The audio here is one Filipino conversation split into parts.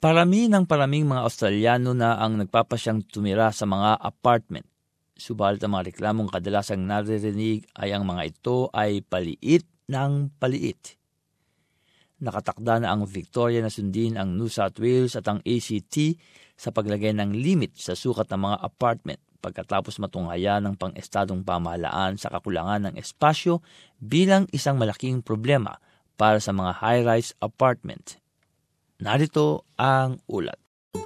Paraming mga Australiano na ang nagpapasyang tumira sa mga apartment. Subalit ang mga reklamong kadalasang naririnig ay ang mga ito ay paliit ng paliit. Nakatakda na ang Victoria na sundin ang New South Wales at ang ACT sa paglagay ng limit sa sukat ng mga apartment pagkatapos matunghayan ng pang-estadong pamahalaan sa kakulangan ng espasyo bilang isang malaking problema para sa mga high-rise apartment. Narito ang ulat.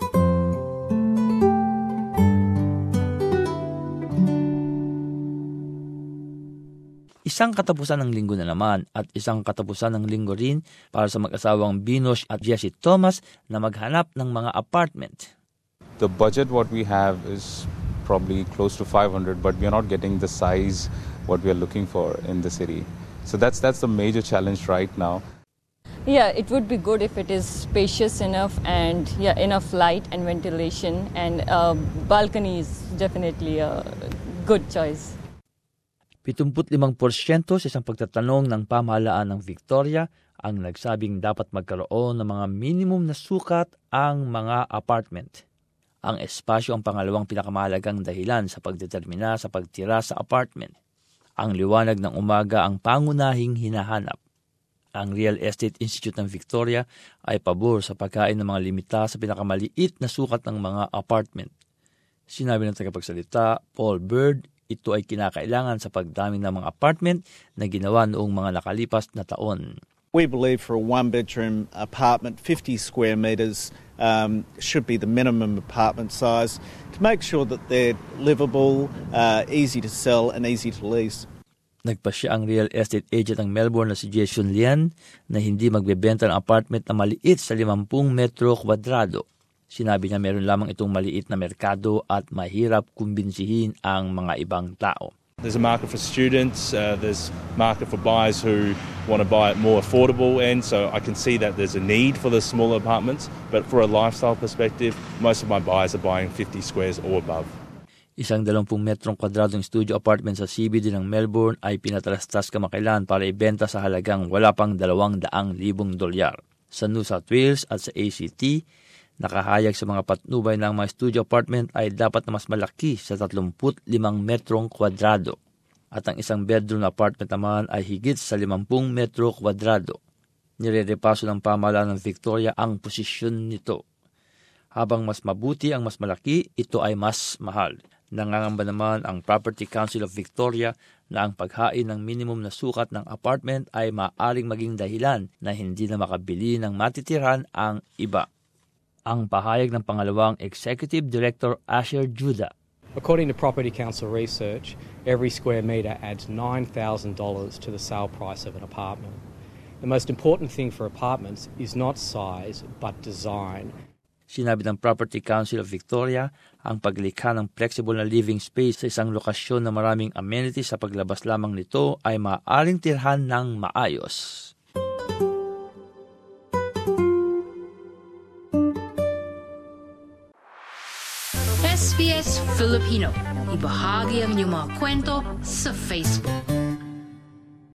Isang katapusan ng linggo na naman at isang katapusan ng linggo rin para sa mag-asawang Binosh at Jessie Thomas na maghanap ng mga apartment. The budget what we have is probably close to 500, but we are not getting the size what we are looking for in the city. So that's the major challenge right now. Yeah, it would be good if it is spacious enough and enough light and ventilation, and balcony is definitely a good choice. 75% sa isang pagtatanong ng pamahalaan ng Victoria ang nagsabing dapat magkaroon ng mga minimum na sukat ang mga apartment. Ang espasyo ang pangalawang pinakamahalagang dahilan sa pagdetermina sa pagtira sa apartment. Ang liwanag ng umaga ang pangunahing hinahanap. Ang Real Estate Institute ng Victoria ay pabor sa pagkain ng mga limita sa pinakamaliit na sukat ng mga apartment. Sinabi ng tagapagsalita, Paul Bird, ito ay kinakailangan sa pagdami ng mga apartment na ginawa noong mga nakalipas na taon. We believe for a one-bedroom apartment, 50 square metres should be the minimum apartment size to make sure that they're livable, easy to sell and easy to lease. Nagpasya ang real estate agent ng Melbourne na si Jason Lian na hindi magbebenta ng apartment na maliit sa 50 metro kwadrado. Sinabi niya meron lamang itong maliit na merkado at mahirap kumbinsihin ang mga ibang tao. There's a market for students, there's market for buyers who want to buy it more affordable, and so I can see that there's a need for the smaller apartments, but for a lifestyle perspective, most of my buyers are buying 50 squares or above. Isang 20 metrong kwadradong studio apartment sa CBD ng Melbourne ay pinatalastas kamakailan para ibenta sa halagang wala pang $200,000. Sa New South Wales at sa ACT, nakahayag sa mga patnubay ng mga studio apartment ay dapat na mas malaki sa 35 metrong kwadrado. At ang isang bedroom apartment naman ay higit sa 50 metro kwadrado. Nirerepaso ng pamahalaan ng Victoria ang posisyon nito. Habang mas mabuti ang mas malaki, ito ay mas mahal. Nangangamba naman ang Property Council of Victoria na ang paghain ng minimum na sukat ng apartment ay maaaring maging dahilan na hindi na makabili ng matitirahan ang iba. Ang pahayag ng pangalawang Executive Director Asher Judah. According to Property Council research, every square metre adds $9,000 to the sale price of an apartment. The most important thing for apartments is not size but design. Sinabi ng Property Council of Victoria, ang paglikha ng flexible na living space sa isang lokasyon na maraming amenities sa paglabas lamang nito ay maaaring tirhan ng maayos. SBS Filipino. Ibahagi ang inyong mga kwento sa Facebook.